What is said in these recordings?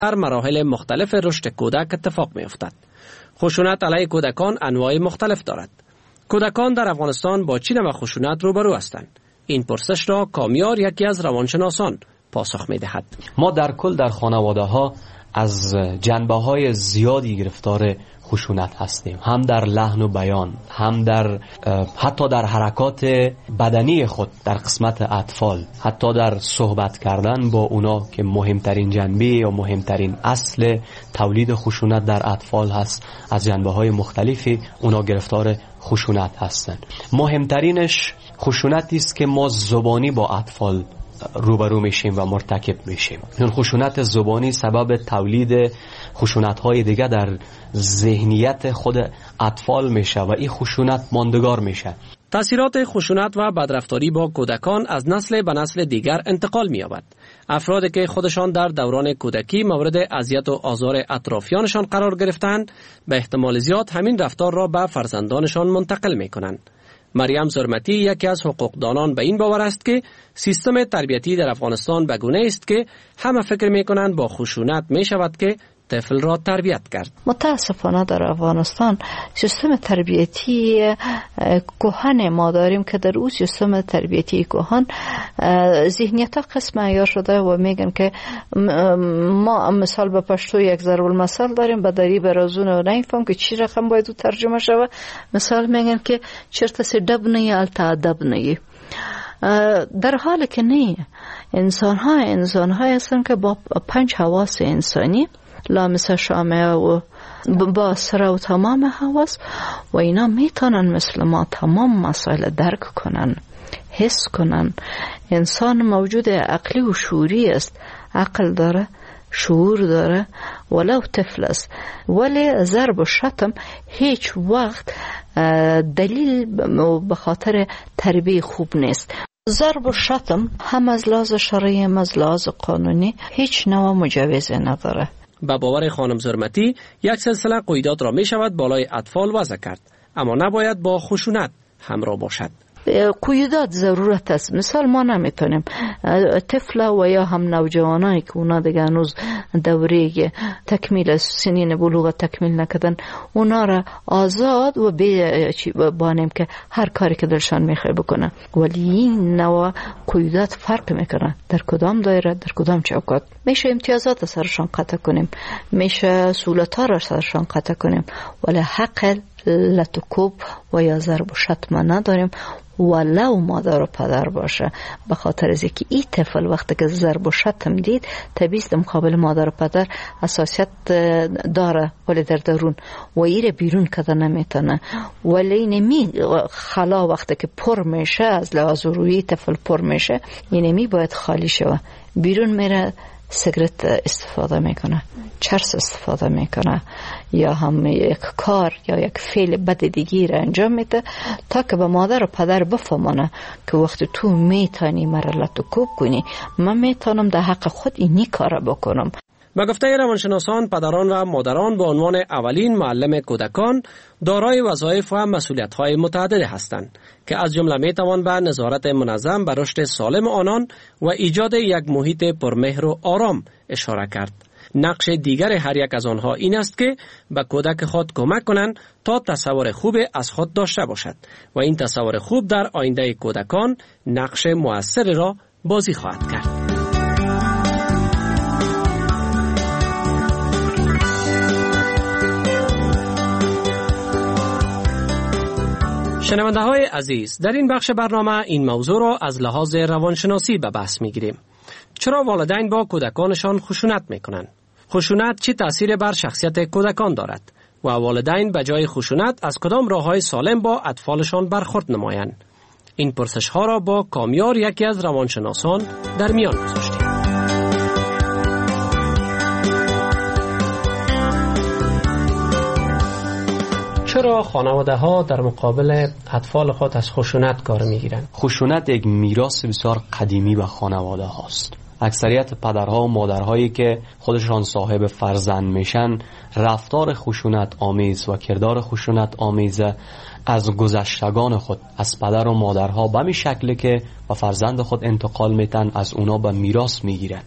در مراحل مختلف رشد کودک اتفاق می افتد. خشونت علیه کودکان انواع مختلف دارد. کودکان در افغانستان با چه نوع خشونت روبرو هستند؟ این پرسش را کامیار یکی از روانشناسان پاسخ می دهد. ما در کل در خانواده ها از جنبه های زیادی گرفتار خشونت هستیم، هم در لحن و بیان، هم در حتی در حرکات بدنی خود در قسمت اطفال، حتی در صحبت کردن با اونا که مهمترین جنبه یا مهمترین اصل تولید خشونت در اطفال هست. از جنبه های مختلفی اونا گرفتار خشونت هستند. مهمترینش خشونتی است که ما زبانی با اطفال روبرو میشیم و مرتکب میشیم. این خشونت زبانی سبب تولید خشونت‌های دیگه در ذهنیت خود اطفال میشه و این خشونت ماندگار میشه. تأثیرات خشونت و بدرفتاری با کودکان از نسل به نسل دیگر انتقال می‌یابد. افرادی که خودشان در دوران کودکی مورد اذیت و آزار اطرافیانشان قرار گرفتند، به احتمال زیاد همین رفتار را به فرزندانشان منتقل می‌کنند. مریم زرمتی یکی از حقوقدانان به این باور است که سیستم تربیتی در افغانستان به گونه است که همه فکر می‌کنند با خشونت می‌شود که طفل را تربیت کرد. متاسفانه در افغانستان سیستم تربیتی کهن ما داریم که در اون سیستم تربیتی کهن ذهنیت ها قسم عیار شده و میگن که ما مثال به پشتو یک ضرب المثل داریم، به دری برازون و نمیفهم که چی رقم باید او ترجمه شود. مثال میگن که چرت سی دب نی التا ادب نی، در حالی که نه. انسان ها هستن که با 5 حواس انسانی لامس شامه و با سر و تمام حواس و اینا میتونن مثل ما تمام مسائل درک کنن، حس کنن. انسان موجود عقلی و شعوری است، عقل داره، شعور داره، ولو طفل است. ولی ضرب و شتم هیچ وقت دلیل به خاطر تربیت خوب نیست. ضرب و شتم هم از لحاظ شرعی هم از لحاظ قانونی هیچ نوع مجوز نداره. به باور خانم زرمتی یک سلسله قیودات را می شود بالای اطفال وضع کرد، اما نباید با خشونت همراه باشد. قیودات ضرورت است. مثال ما نمیتونیم طفل و یا هم نوجوانایی که اونا دیگه هنوز دوره تکمیل سنین بلوغ تکمیل نکردن، اونا را آزاد و بانیم که هر کاری که دلشان میخواه بکنن. ولی این نوع قیودات فرق میکنن در کدام دایره، در کدام چوکات. میشه امتیازات سرشان قطع کنیم، میشه سهولت‌ها را سرشان قطع کنیم، ولی حق لطکوب و یا ضرب و شتم نداریم، ولو مادر و پدر باشه. به خاطر از اینکه این طفل وقتی که ضرب و شتم دید، طبیعی است مقابل مادر و پدر حساسیت داره، ولی در درون و ایره بیرون کده نمیتونه. ولی نمی خلا وقتی که پر میشه، از لحاظ روی طفل پر میشه، نمی باید خالی شوه. بیرون میره سیگرت استفاده میکنه، چرس استفاده میکنه، یا هم یک کار یا یک فعل بد دیگی را انجام میده تا که به مادر و پدر بفهمونه که وقتی تو میتونی مرا لطکوب کنی، من میتونم در حق خود اینی کار بکنم. به گفته روانشناسان، پدران و مادران به عنوان اولین معلم کودکان دارای وظایف و مسئولیت‌های متعدد هستند که از جمله میتوان به نظارت منظم بر رشد سالم آنان و ایجاد یک محیط پرمهر و آرام اشاره کرد. نقش دیگر هر یک از آنها این است که به کودک خود کمک کنند تا تصور خوب از خود داشته باشد و این تصور خوب در آینده کودکان نقش مؤثر را بازی خواهد کرد. شنونده های عزیز، در این بخش برنامه این موضوع را از لحاظ روانشناسی به بحث می گیریم. چرا والدین با کودکانشان خشونت می کنند؟ خشونت چه تأثیر بر شخصیت کودکان دارد؟ و والدین به جای خشونت از کدام راه‌های سالم با اطفالشان برخورد نمایند؟ این پرسش ها را با کامیار یکی از روانشناسان در میان گذاشتیم. چرا خانواده ها در مقابل اطفال خود از خشونت کار میگیرند؟ خشونت یک میراث بسیار قدیمی به خانواده هاست. اکثریت پدرها و مادرهایی که خودشان صاحب فرزند میشن، رفتار خشونت آمیز و کردار خشونت آمیز از گذشتگان خود، از پدر و مادرها به می شکلی که به فرزند خود انتقال میتن، از اونا به میراث میگیرن.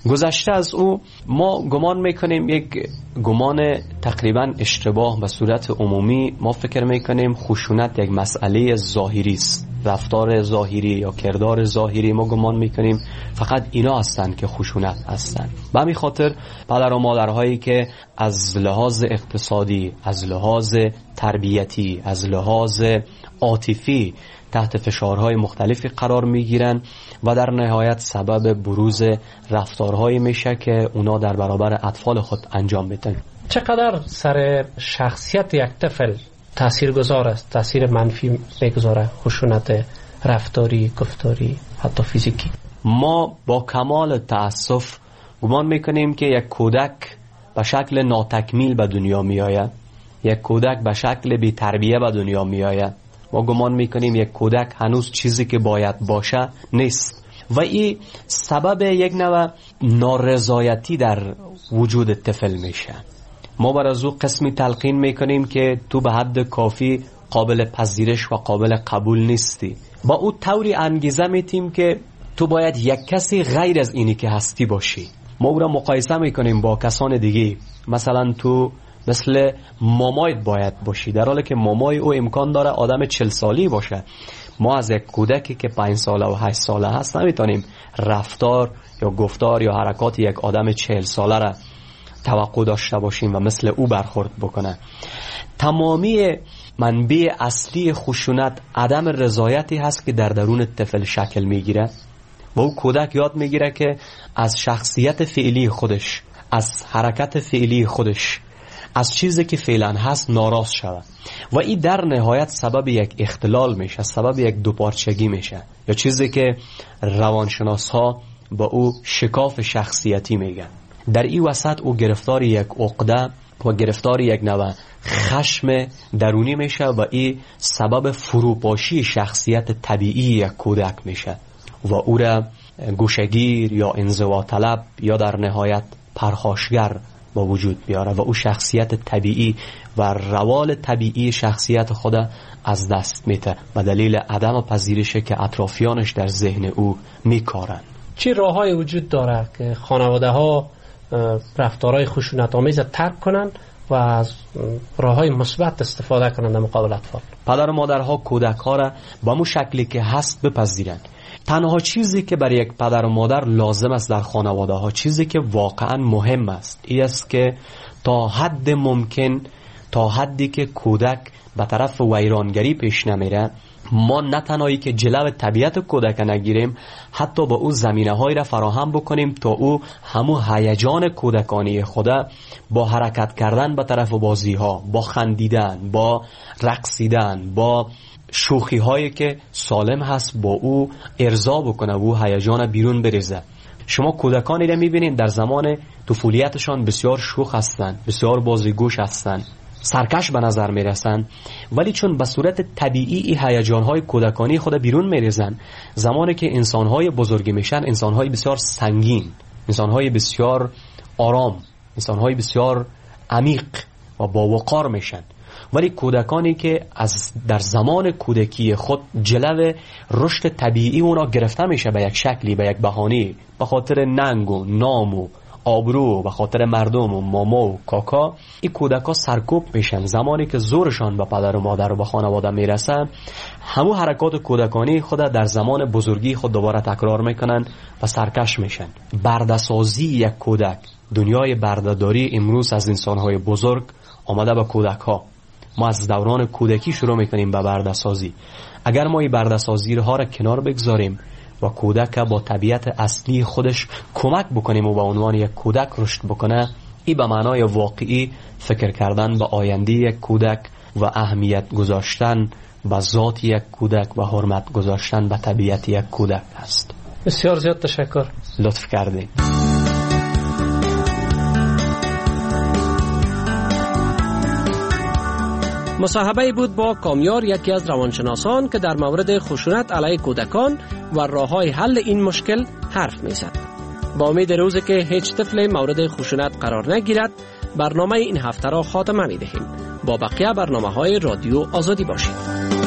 گذشته از او ما گمان میکنیم، یک گمان تقریبا اشتباه به صورت عمومی، ما فکر میکنیم خشونت یک مسئله ظاهری است، رفتار ظاهری یا کردار ظاهری. ما گمان میکنیم فقط اینا هستند که خشونت هستند. به همین خاطر پدر و مادرهایی که از لحاظ اقتصادی، از لحاظ تربیتی، از لحاظ عاطفی تحت فشارهای مختلفی قرار میگیرن و در نهایت سبب بروز رفتارهایی میشه که اونا در برابر اطفال خود انجام میدن. چقدر سر شخصیت یک طفل تأثیر گذار است، تأثیر منفی میگذاره خشونت رفتاری، گفتاری، حتی فیزیکی؟ ما با کمال تأسف گمان میکنیم که یک کودک به شکل ناتکمیل به دنیا میآید، یک کودک به شکل بی تربیه به دنیا میآید. ما گمان میکنیم یک کودک هنوز چیزی که باید باشه نیست و این سبب یک نوع نارضایتی در وجود طفل میشه. ما بر از او قسمی تلقین میکنیم که تو به حد کافی قابل پذیرش و قابل قبول نیستی. با او طوری انگیزه میتیم که تو باید یک کسی غیر از اینی که هستی باشی. ما او را مقایسه میکنیم با کسان دیگه، مثلا تو مثل مامایت باید باشی، در حالی که مامای او امکان داره آدم 40 سالی باشه. ما از یک کودکی که 5 ساله و 8 ساله هست نمیتونیم رفتار یا گفتار یا حرکات یک آدم 40 ساله را توقع داشته باشیم و مثل او برخورد بکنه. تمامی منبع اصلی خشونت عدم رضایتی هست که در درون طفل شکل میگیره و او کودک یاد میگیره که از شخصیت فعلی خودش، از حرکت فعلی خودش، از چیزی که فعلا هست ناراض شود و این در نهایت سبب یک اختلال میشه، سبب یک دوپارچگی میشه، یا چیزی که روانشناس ها با او شکاف شخصیتی میگن. در این وسط او گرفتار یک عقده و گرفتار یک نوع خشم درونی میشه و این سبب فروپاشی شخصیت طبیعی یک کودک میشه و او را گوشگیر یا انزوا طلب یا در نهایت پرخاشگر با وجود بیاره و او شخصیت طبیعی و روال طبیعی شخصیت خود از دست میده و دلیل عدم پذیرشه که اطرافیانش در ذهن او میکارن. چه راههای وجود داره که خانواده ها رفتارهای خشونت آمیز ترک کنن و از راههای مثبت استفاده کنن در مقابل اطفال؟ پدر و مادرها کودک ها را با مو شکلی که هست بپذیرند. تنها چیزی که برای یک پدر و مادر لازم است در خانواده ها، چیزی که واقعا مهم است، این است که تا حد ممکن، تا حدی که کودک به طرف ویرانگری پیش نمیره، ما نه تنهایی که جلو طبیعت کودک نگیریم، حتی با او زمینه هایی را فراهم بکنیم تا او همو هیجان کودکانی خدا با حرکت کردن به طرف بازی ها، با خندیدن، با رقصیدن، با شوخی هایی که سالم هست با او ارضا بکنه و او هیجان بیرون بریزه. شما کودکانی را میبینید در زمان طفولیتشان بسیار شوخ هستند، بسیار بازیگوش هستند، سرکش به نظر میرسن، ولی چون به صورت طبیعی این هیجان‌های کودکانی خود بیرون میریزن، زمانی که انسان‌های بزرگی میشن، انسان‌های بسیار سنگین، انسان‌های بسیار آرام، انسان‌های بسیار عمیق و با وقار میشن. ولی کودکانی که از در زمان کودکی خود جلو رشد طبیعی اونا گرفته میشه به یک شکلی، به یک بهانه، به خاطر ننگ و نام و آبرو، به خاطر مردم و ماما و کاکا، این کودکا سرکوب میشن. زمانی که زورشان به پدر و مادر و به خانواده میرسن، همو حرکات کودکانی خود در زمان بزرگی خود دوباره تکرار میکنن و سرکش میشن. برده‌سازی یک کودک، دنیای برده‌داری امروز از انسانهای بزرگ آمده به کودک ها. ما از دوران کودکی شروع میکنیم به برده‌سازی. اگر ما این برده‌سازی ها را کنار بگذاریم و کودک با طبیعت اصلی خودش کمک بکنیم و به عنوان یک کودک رشد بکنه، این به معنای واقعی فکر کردن به آینده یک کودک و اهمیت گذاشتن به ذات یک کودک و حرمت گذاشتن به طبیعت یک کودک است. بسیار زیاد تشکر، لطف کردید. مصاحبه بود با کامیار، یکی از روانشناسان که در مورد خشونت علیه کودکان و راه‌های حل این مشکل حرف می‌زد. با امید روزی که هیچ طفل مورد خشونت قرار نگیرد، برنامه این هفته را خاتمه می‌دهیم. با بقیه برنامه‌های رادیو آزادی باشید.